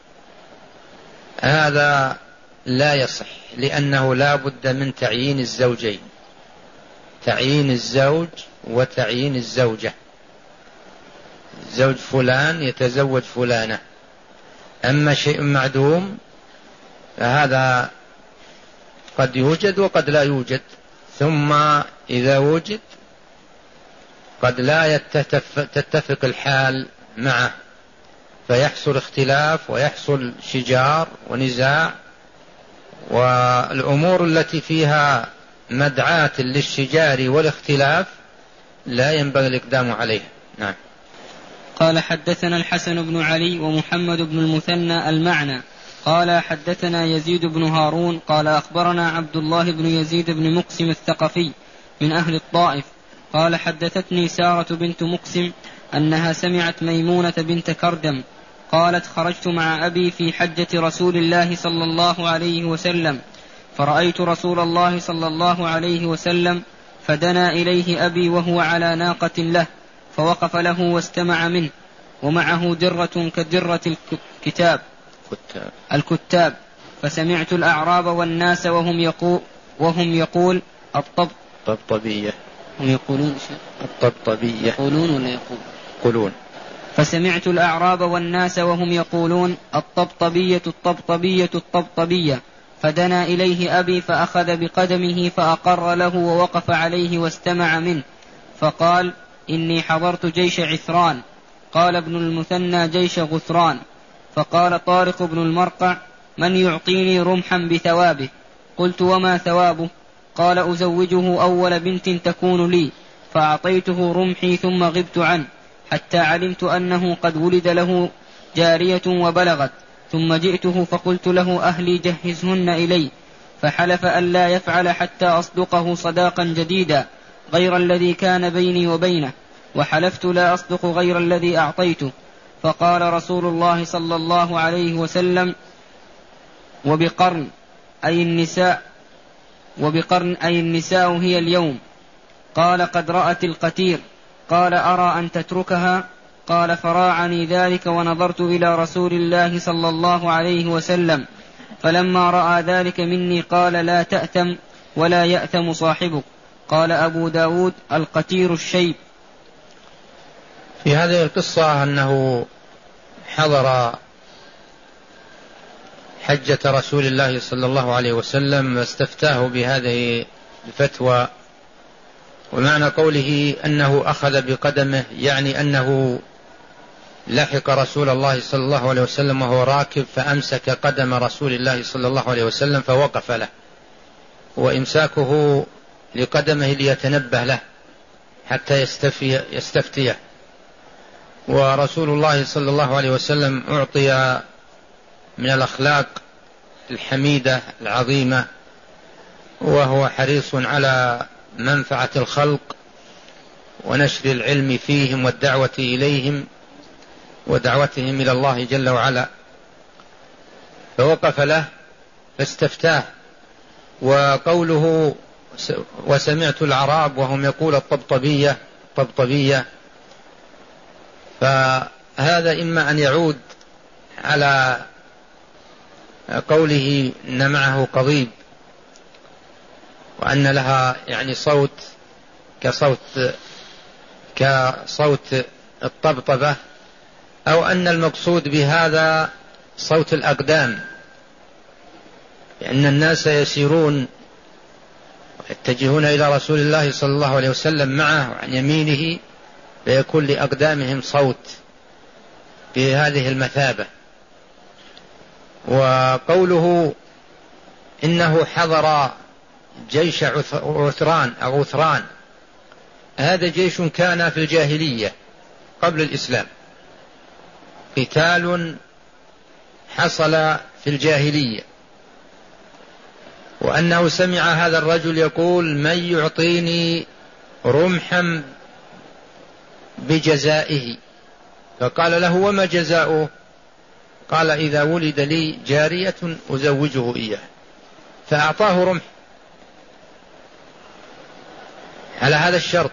هذا لا يصح، لأنه لا بد من تعيين الزوجين، تعيين الزوج وتعيين الزوجة. زوج فلان يتزوج فلانة، أما شيء معدوم فهذا قد يوجد وقد لا يوجد، ثم إذا وجد قد لا تتفق الحال معه فيحصل اختلاف ويحصل شجار ونزاع، والأمور التي فيها مدعاة للشجار والاختلاف لا ينبغي الإقدام عليها. نعم. قال حدثنا الحسن بن علي ومحمد بن المثنى المعنى قال حدثنا يزيد بن هارون قال أخبرنا عبد الله بن يزيد بن مقسم الثقفي من أهل الطائف قال حدثتني سارة بنت مقسم أنها سمعت ميمونة بنت كردم قالت خرجت مع أبي في حجة رسول الله صلى الله عليه وسلم فرأيت رسول الله صلى الله عليه وسلم فدنا إليه أبي وهو على ناقة له فوقف له واستمع منه ومعه درة كدرة الكتاب فسمعت الأعراب والناس وهم يقول الطبطبية، هم يقولون الطبطبية، يقولون ولا يقولون؟ فسمعت الأعراب والناس وهم يقولون الطبطبية الطبطبية الطبطبية، فدنا إليه أبي فأخذ بقدمه فأقر له ووقف عليه واستمع منه فقال إني حضرت جيش عثران. قال ابن المثنى جيش غثران. فقال طارق بن المرقع من يعطيني رمحا بثوابه؟ قلت وما ثوابه؟ قال أزوجه أول بنت تكون لي، فأعطيته رمحي ثم غبت عنه حتى علمت أنه قد ولد له جارية وبلغت، ثم جئته فقلت له أهلي جهزهن إلي، فحلف ألا يفعل حتى أصدقه صداقا جديدا غير الذي كان بيني وبينه، وحلفت لا أصدق غير الذي أعطيته. فقال رسول الله صلى الله عليه وسلم وبقرن أي النساء هي اليوم. قال قد رأت القتير. قال أرى أن تتركها. قال فراعني ذلك ونظرت إلى رسول الله صلى الله عليه وسلم، فلما رأى ذلك مني قال لا تأثم ولا يأثم صاحبك. قال أبو داود القتير الشيب. في هذه القصة أنه حضر حجة رسول الله صلى الله عليه وسلم واستفتاه بهذه الفتوى، ومعنى قوله أنه أخذ بقدمه يعني أنه لحق رسول الله صلى الله عليه وسلم وهو راكب فأمسك قدم رسول الله صلى الله عليه وسلم فوقف له، وإمساكه لقدمه ليتنبه له حتى يستفتيه. ورسول الله صلى الله عليه وسلم أعطي من الأخلاق الحميدة العظيمة، وهو حريص على منفعة الخلق ونشر العلم فيهم والدعوة إليهم ودعوتهم إلى الله جل وعلا، فوقف له فاستفتاه. وقوله وسمعت الأعراب وهم يقول الطبطبية، فهذا إما أن يعود على قوله إن معه قضيب وأن لها يعني صوت كصوت الطبطبة، أو أن المقصود بهذا صوت الأقدام، لأن الناس يسيرون ويتجهون إلى رسول الله صلى الله عليه وسلم معه وعن يمينه، فيكون لأقدامهم صوت بهذه المثابة. وقوله إنه حضر جيش عثران أو عثران، هذا جيش كان في الجاهلية قبل الإسلام، قتال حصل في الجاهلية، وأنه سمع هذا الرجل يقول: من يعطيني رمحا بجزائه؟ فقال له: وما جزاؤه؟ قال: إذا ولد لي جارية أزوجه إياه. فأعطاه رمح على هذا الشرط.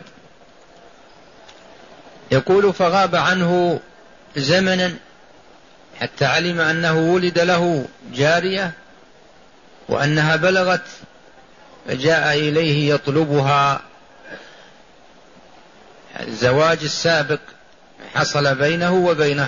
يقول: فغاب عنه زمنا حتى علم أنه ولد له جارية وأنها بلغت، فجاء إليه يطلبها. الزواج السابق حصل بينه وبينه،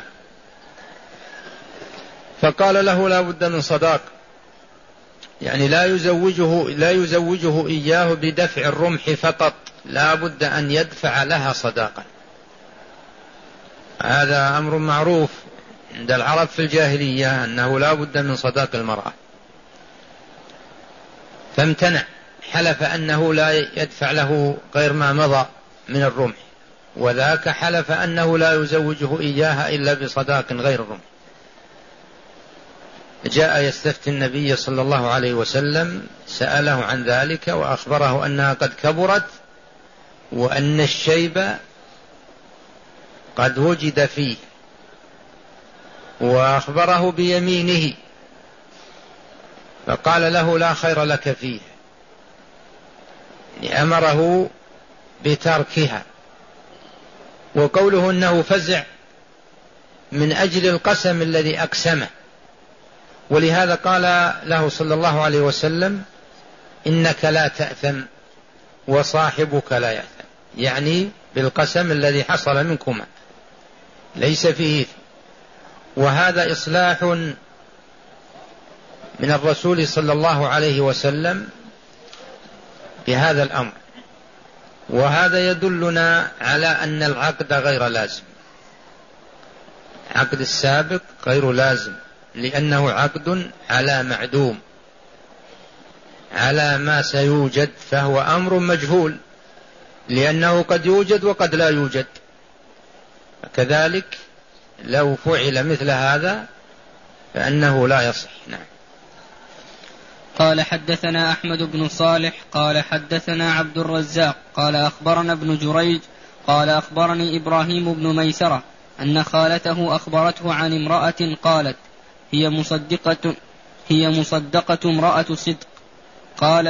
فقال له: لا بد من صداق، يعني لا يزوجه إياه بدفع الرمح فقط، لا بد أن يدفع لها صداقا. هذا أمر معروف عند العرب في الجاهلية، أنه لا بد من صداق المرأة. فامتنع، حلف أنه لا يدفع له غير ما مضى من الرمح، وذاك حلف أنه لا يزوجه إياها إلا بصداق غير الرمح. جاء يستفتي النبي صلى الله عليه وسلم، سأله عن ذلك وأخبره أنها قد كبرت وأن الشيب قد وجد فيه، وأخبره بيمينه، فقال له: لا خير لك فيه، أمره بتركها. وقوله أنه فزع من أجل القسم الذي أقسمه، ولهذا قال له صلى الله عليه وسلم: إنك لا تأثم وصاحبك لا يأثم، يعني بالقسم الذي حصل منكما ليس فيه إثم. وهذا إصلاح من الرسول صلى الله عليه وسلم بهذا الأمر، وهذا يدلنا على أن العقد غير لازم، عقد السابق غير لازم، لأنه عقد على معدوم، على ما سيوجد، فهو أمر مجهول، لأنه قد يوجد وقد لا يوجد. كذلك لو فعل مثل هذا فإنه لا يصح. نعم. قال: حدثنا أحمد بن صالح قال حدثنا عبد الرزاق قال أخبرنا ابن جريج قال أخبرني إبراهيم بن ميسرة أن خالته أخبرته عن امرأة قالت: هي مصدقة امرأة صدق. قال: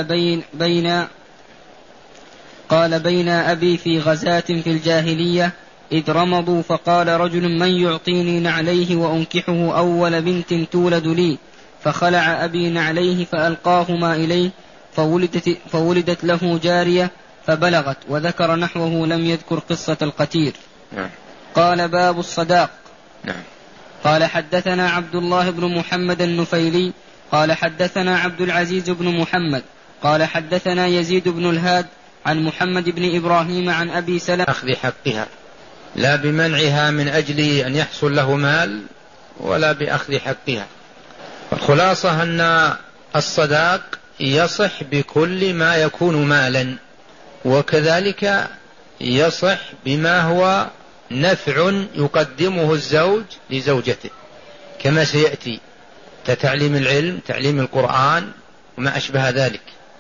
بين أبي في غزاة في الجاهلية إذ رمضوا، فقال رجل: من يعطيني نعليه وأنكحه أول بنت تولد لي؟ فخلع أبي نعليه فألقاهما إليه، فولدت له جارية فبلغت، وذكر نحوه، لم يذكر قصة القتير. قال: باب الصداق. قال: حدثنا عبد الله بن محمد النفيلي قال حدثنا عبد العزيز بن محمد قال حدثنا يزيد بن الهاد عن محمد بن إبراهيم عن أبي سلمة أخذ حقها، لا بمنعها من أجل أن يحصل له مال، ولا بأخذ حقها. الخلاصة أن الصداق يصح بكل ما يكون مالا، وكذلك يصح بما هو نفع يقدمه الزوج لزوجته، كما سيأتي كتعليم العلم، تعليم القرآن وما أشبه ذلك.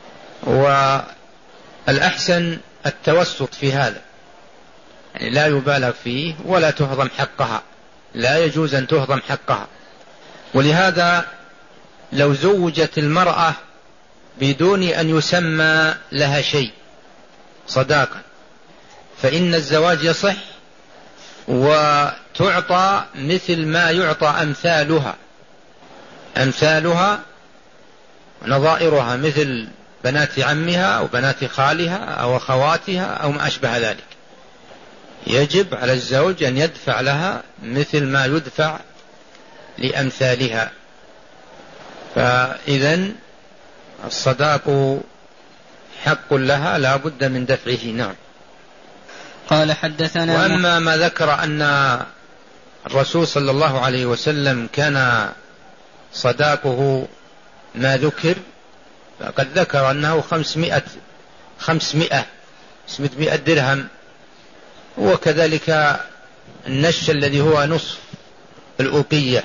والأحسن التوسط في هذا، يعني لا يبالغ فيه ولا تهضم حقها، لا يجوز أن تهضم حقها. ولهذا لو زوجت المرأة بدون أن يسمى لها شيء صداقا فإن الزواج يصح، وتعطى مثل ما يعطى أمثالها نظائرها، مثل بنات عمها أو بنات خالها أو أخواتها أو ما أشبه ذلك. يجب على الزوج أن يدفع لها مثل ما يدفع لأمثالها. فإذن الصداق حق لها لا بد من دفعه. نعم. قال: حدثنا. وأما ما ذكر أن الرسول صلى الله عليه وسلم كان صداقه ما ذكر، فقد ذكر أنه 500 درهم، وكذلك النش الذي هو نصف الأوقية.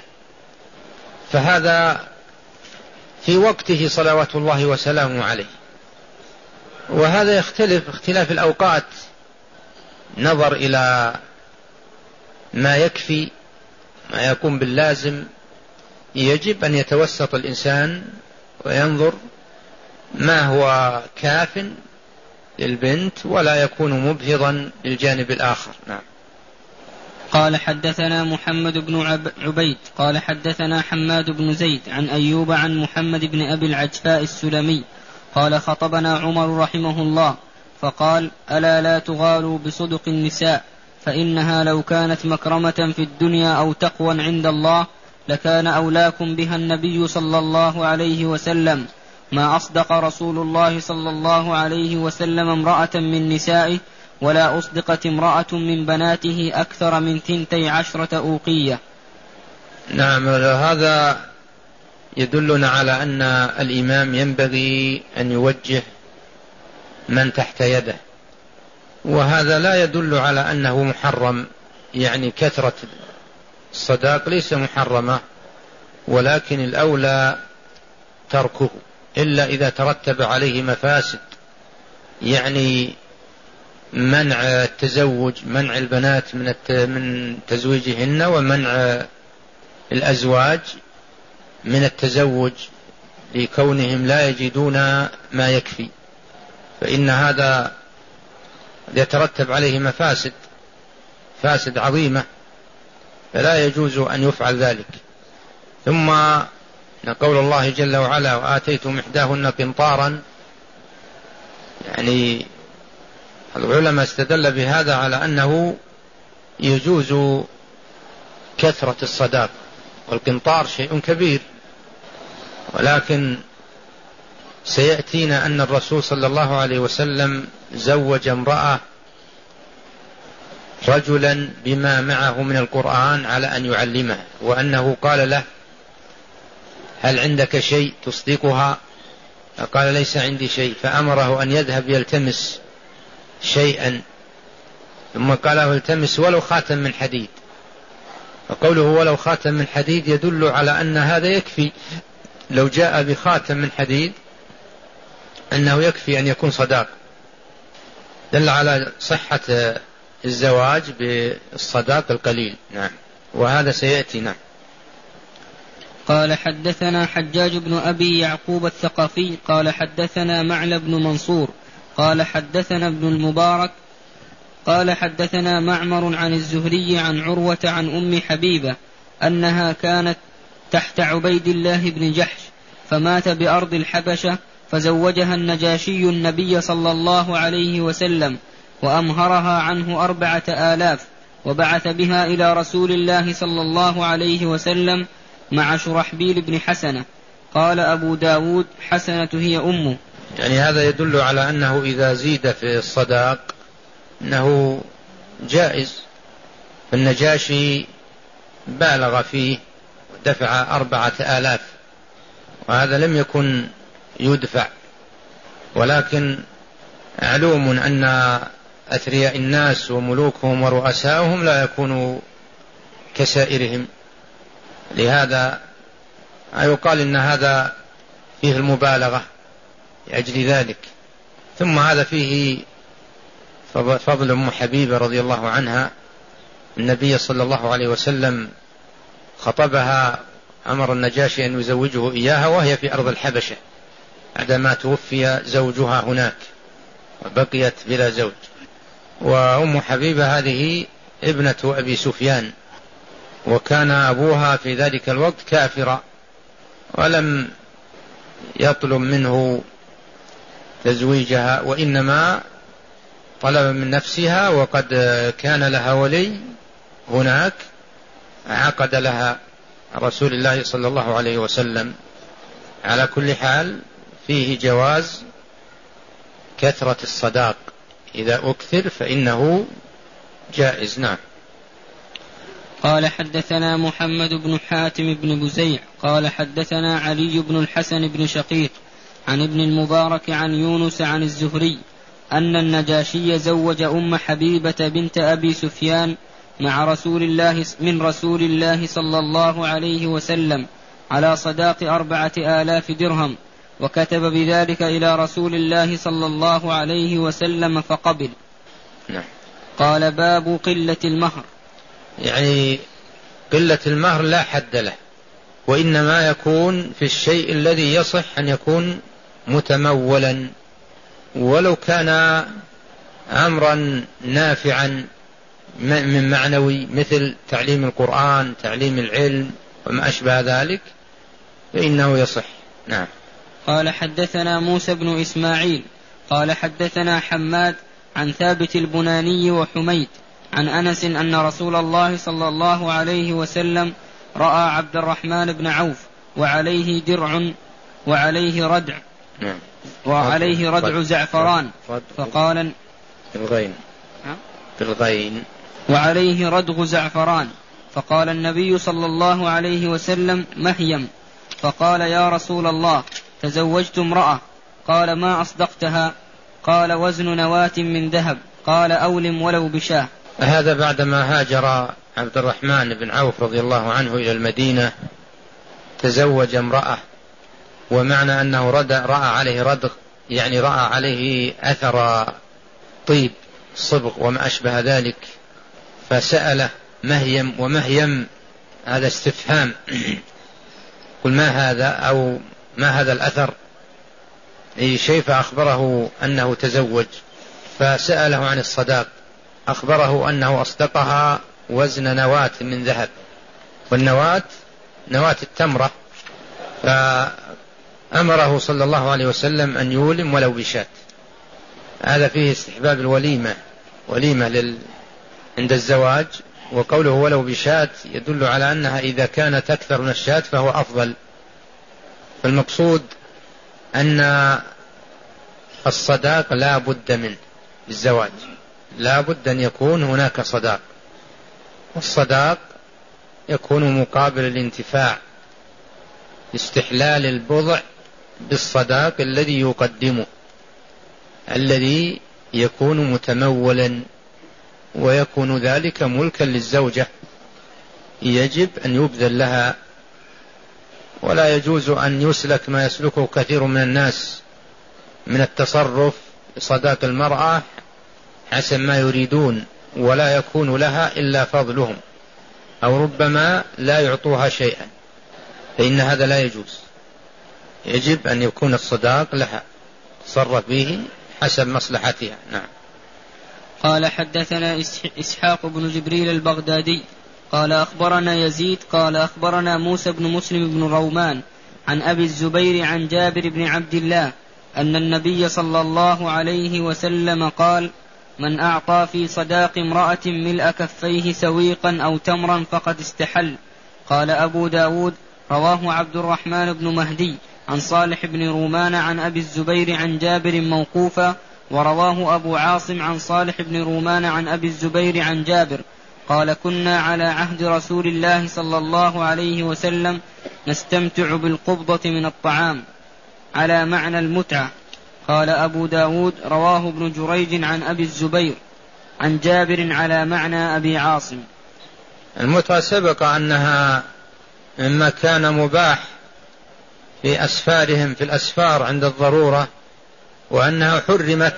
فهذا في وقته صلوات الله وسلامه عليه. وهذا يختلف اختلاف الأوقات، نظر إلى ما يكفي، ما يقوم باللازم. يجب أن يتوسط الإنسان وينظر ما هو كاف للبنت ولا يكون مبهضا للجانب الآخر. نعم. قال حدثنا محمد بن عبيد قال حدثنا حماد بن زيد عن أيوب عن محمد بن أبي العجفاء السلمي قال خطبنا عمر رحمه الله فقال: ألا لا تغالوا بصدق النساء، فإنها لو كانت مكرمة في الدنيا أو تقوى عند الله لكان أولاكم بها النبي صلى الله عليه وسلم. ما أصدق رسول الله صلى الله عليه وسلم امرأة من نسائه، ولا أصدقت امرأة من بناته أكثر من 12 أوقية. نعم. هذا يدلنا على أن الإمام ينبغي أن يوجه من تحت يده، وهذا لا يدل على أنه محرم، يعني كثرة الصداق ليس محرمة، ولكن الأولى تركه إلا إذا ترتب عليه مفاسد، يعني منع التزوج، منع البنات من تزويجهن، ومنع الأزواج من التزوج لكونهم لا يجدون ما يكفي، فإن هذا يترتب عليه مفاسد عظيمة، فلا يجوز أن يفعل ذلك. ثم قول الله جل وعلا: وآتيتم إحداهن قنطارا، يعني العلماء استدل بهذا على أنه يجوز كثرة الصداق، والقنطار شيء كبير، ولكن سيأتينا أن الرسول صلى الله عليه وسلم زوج امرأة رجلا بما معه من القرآن على أن يعلمه، وأنه قال له: هل عندك شيء تصدقها؟ فقال: ليس عندي شيء، فأمره أن يذهب يلتمس شيئا، ثم قال له: التمس ولو خاتم من حديد. فقوله ولو خاتم من حديد يدل على أن هذا يكفي، لو جاء بخاتم من حديد أنه يكفي أن يكون صداق، دل على صحة الزواج بالصداق القليل. نعم. وهذا سيأتي. نعم. قال حدثنا حجاج بن أبي يعقوب الثقفي قال حدثنا معل بن منصور قال حدثنا ابن المبارك قال حدثنا معمر عن الزهري عن عروة عن أم حبيبة أنها كانت تحت عبيد الله بن جحش، فمات بأرض الحبشة، فزوجها النجاشي النبي صلى الله عليه وسلم، وأمهرها عنه 4000، وبعث بها إلى رسول الله صلى الله عليه وسلم مع شرحبيل بن حسنة. قال أبو داود: حسنة هي أمه. يعني هذا يدل على أنه إذا زيد في الصداق أنه جائز، فالنجاشي بالغ فيه ودفع 4000، وهذا لم يكن يدفع، ولكن معلوم أن أثرياء الناس وملوكهم ورؤساؤهم لا يكونوا كسائرهم، لهذا يقال إن هذا فيه المبالغة لأجل ذلك. ثم هذا فيه فضل أم حبيبة رضي الله عنها، النبي صلى الله عليه وسلم خطبها، أمر النجاشي أن يزوجه إياها وهي في أرض الحبشة عندما توفي زوجها هناك وبقيت بلا زوج. وأم حبيبة هذه ابنة أبي سفيان، وكان أبوها في ذلك الوقت كافرا، ولم يطلب منه تزويجها، وإنما طلب من نفسها، وقد كان لها ولي هناك عقد لها رسول الله صلى الله عليه وسلم. على كل حال فيه جواز كثرة الصداق، إذا أكثر فإنه جائز. نعم. قال حدثنا محمد بن حاتم بن بزيع قال حدثنا علي بن الحسن بن شقيق عن ابن المبارك عن يونس عن الزهري أن النجاشي زوج أم حبيبة بنت أبي سفيان من رسول الله صلى الله عليه وسلم على صداق 4000 درهم، وكتب بذلك إلى رسول الله صلى الله عليه وسلم فقبل. قال باب قلة المهر. يعني قلة المهر لا حد له، وإنما يكون في الشيء الذي يصح أن يكون متمولا، ولو كان أمرا نافعا من معنوي مثل تعليم القرآن، تعليم العلم وما أشبه ذلك، فإنه يصح. نعم. قال حدثنا موسى بن إسماعيل قال حدثنا حماد عن ثابت البناني وحميد عن أنس أن رسول الله صلى الله عليه وسلم رأى عبد الرحمن بن عوف وعليه درع وعليه ردع زعفران، فقال بالغين وعليه ردغ زعفران، فقال النبي صلى الله عليه وسلم مهيم، فقال يا رسول الله تزوجت امرأة، قال ما أصدقتها؟ قال وزن نواة من ذهب، قال أولم ولو بشاه. هذا بعدما هاجر عبد الرحمن بن عوف رضي الله عنه إلى المدينة تزوج امرأة، ومعنى أنه رأى عليه ردغ يعني رأى عليه أثر طيب صبغ وما أشبه ذلك، فسأله مهيم، ومهيم هذا استفهام، قل ما هذا أو ما هذا الأثر أي شيء، فأخبره أنه تزوج، فسأله عن الصداق، أخبره أنه أصدقها وزن نواة من ذهب، والنواة نواة التمرة، فأمره صلى الله عليه وسلم أن يولم ولو بشاة. هذا فيه استحباب الوليمة، وليمة عند الزواج، وقوله ولو بشاة يدل على أنها إذا كانت أكثر من الشاة فهو أفضل. فالمقصود أن الصداق لا بد منه بالزواج، لا بد أن يكون هناك صداق، والصداق يكون مقابل الانتفاع، استحلال البضع بالصداق الذي يقدمه، الذي يكون متمولا، ويكون ذلك ملكا للزوجة، يجب أن يبذل لها، ولا يجوز أن يسلك ما يسلكه كثير من الناس من التصرف بصداق المرأة حسب ما يريدون، ولا يكون لها إلا فضلهم، أو ربما لا يعطوها شيئا، فإن هذا لا يجوز. يجب أن يكون الصداق لها، تصرف به حسب مصلحتها. نعم. قال حدثنا إسحاق بن جبريل البغدادي قال أخبرنا يزيد قال أخبرنا موسى بن مسلم بن رومان عن أبي الزبير عن جابر بن عبد الله أن النبي صلى الله عليه وسلم قال من أعطى في صداق امرأة ملء كفيه سويقا أو تمرا فقد استحل. قال أبو داود رواه عبد الرحمن بن مهدي عن صالح بن رومان عن أبي الزبير عن جابر موقوفا، ورواه أبو عاصم عن صالح بن رومان عن أبي الزبير عن جابر قال كنا على عهد رسول الله صلى الله عليه وسلم نستمتع بالقبضة من الطعام على معنى المتعة. قال أبو داود رواه ابن جريج عن أبي الزبير عن جابر على معنى أبي عاصم. المتعة سبق أنها مما كان مباح في أسفارهم في الأسفار عند الضرورة، وأنها حرمت،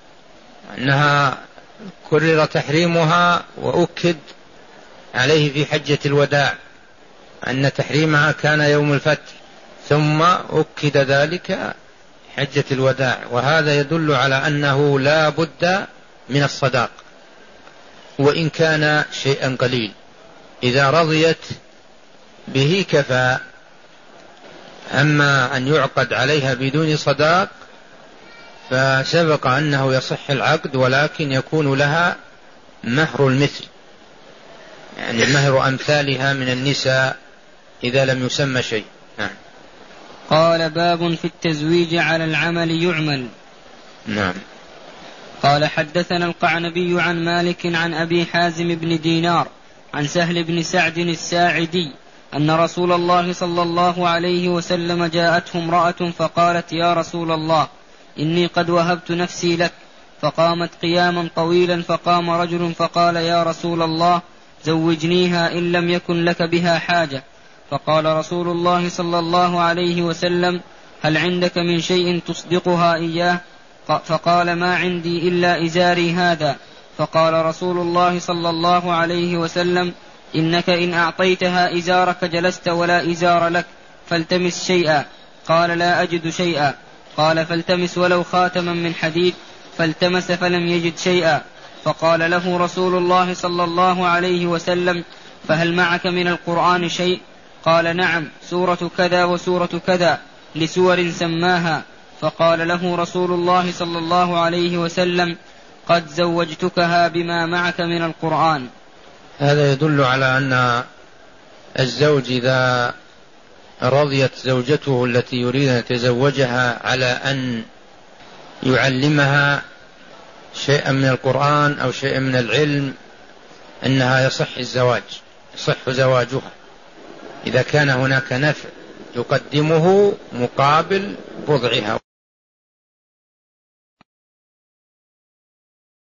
أنها كرر تحريمها وأكد عليه في حجة الوداع أن تحريمها كان يوم الفتح، ثم أكد ذلك حجة الوداع، وهذا يدل على أنه لا بد من الصداق وإن كان شيئا قليل، إذا رضيت به كفى. أما أن يعقد عليها بدون صداق فسبق أنه يصح العقد، ولكن يكون لها مهر المثل، يعني مهر أمثالها من النساء إذا لم يسمى شيء. نعم. قال باب في التزويج على العمل يعمل. نعم. قال حدثنا القعنبي عن مالك عن أبي حازم بن دينار عن سهل بن سعد الساعدي أن رسول الله صلى الله عليه وسلم جاءته امرأة فقالت: يا رسول الله، إني قد وهبت نفسي لك. فقامت قياما طويلا، فقام رجل فقال: يا رسول الله، زوجنيها إن لم يكن لك بها حاجة. فقال رسول الله صلى الله عليه وسلم: هل عندك من شيء تصدقها إياه؟ فقال: ما عندي إلا إزاري هذا. فقال رسول الله صلى الله عليه وسلم: إنك إن أعطيتها إزارك جلست ولا إزار لك، فالتمس شيئا. قال: لا أجد شيئا. قال: فالتمس ولو خاتما من حديد. فالتمس فلم يجد شيئا. فقال له رسول الله صلى الله عليه وسلم: فهل معك من القرآن شيء؟ قال: نعم، سورة كذا وسورة كذا، لسور سماها. فقال له رسول الله صلى الله عليه وسلم: قد زوجتكها بما معك من القرآن. هذا يدل على أن الزوج إذا رضيت زوجته التي يريد أن يتزوجها على أن يعلمها شيئا من القرآن أو شيئا من العلم، أنها يصح زواجها إذا كان هناك نفع يقدمه مقابل بضعها.